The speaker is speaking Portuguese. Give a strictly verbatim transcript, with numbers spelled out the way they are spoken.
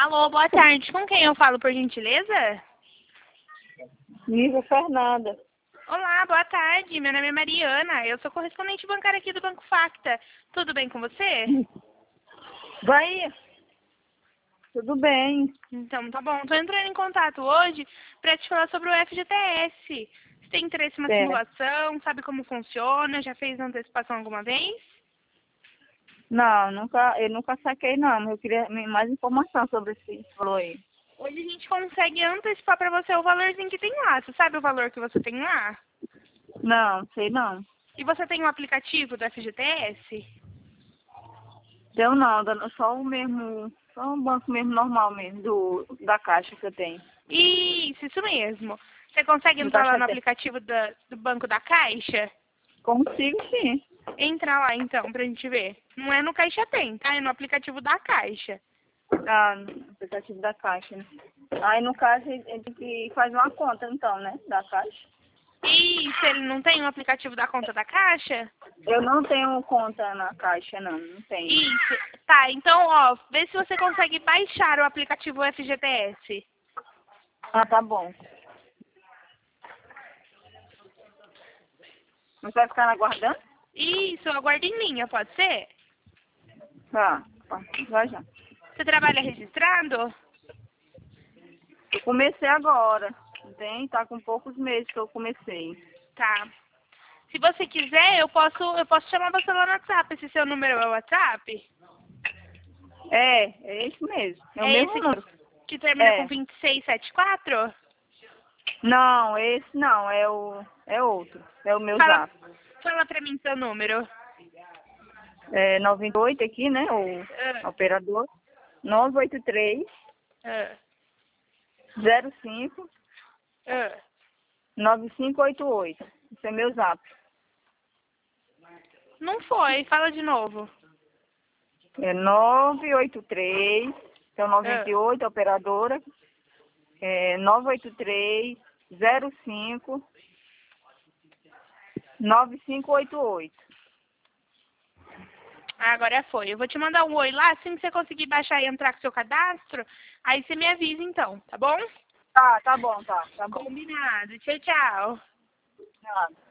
Alô, boa tarde. Com quem eu falo, por gentileza? Nível Fernanda. Olá, boa tarde. Meu nome é Mariana. Eu sou correspondente bancária aqui do Banco Facta. Tudo bem com você? Vai. Tudo bem. Então, tá bom. Tô entrando em contato hoje para te falar sobre o F G T S. Você tem interesse na É. simulação? Sabe como funciona? Já fez antecipação alguma vez? Não, nunca, eu nunca saquei não, mas eu queria mais informação sobre esse valor aí. Hoje a gente consegue antecipar para você o valorzinho que tem lá. Você sabe o valor que você tem lá? Não, sei não. E você tem o aplicativo do F G T S? Deu não, dando só o mesmo, só um banco mesmo normal mesmo, do, da caixa que eu tenho. Isso, isso mesmo. Você consegue Do entrar lá caixa no tem. aplicativo da, do Banco da Caixa? Consigo sim. Entra lá então, pra gente ver. Não é no Caixa Tem, tá? É no aplicativo da Caixa. Ah, no aplicativo da caixa, né? Aí no caso ele ele tem que fazer uma conta então, né? Da caixa. E se ele não tem o aplicativo da conta da Caixa? Eu não tenho conta na caixa não, não tenho. Isso. Tá, então, ó, vê se você consegue baixar o aplicativo F G T S. Ah, tá bom. Não vai ficar aguardando? Isso, aguarde em linha, pode ser? Tá, tá, vai já. Você trabalha registrado? Eu comecei agora, tem, tá com poucos meses que eu comecei. Tá. Se você quiser, eu posso, eu posso chamar você lá no WhatsApp. Esse seu número é o WhatsApp? É, é isso mesmo, é o É mesmo esse número. que termina com É, vinte e seis setenta e quatro? não, esse não, é o, é outro, é o meu Fala, zap. fala pra mim seu número. É noventa e oito aqui, né, o Ah, operador, nove oito três, ah, zero cinco, ah. nove cinco oito oito. Esse é meu zap. Não foi, fala de novo. É nove oito três, então noventa Ah, e oito, operadora, é nove oito três, zero cinco, nove cinco oito oito. agora foi. Eu vou te mandar um oi lá, assim que você conseguir baixar e entrar com seu cadastro, aí você me avisa então, tá bom? Tá, tá bom, tá, tá bom. Combinado. Tchau, tchau. Nada.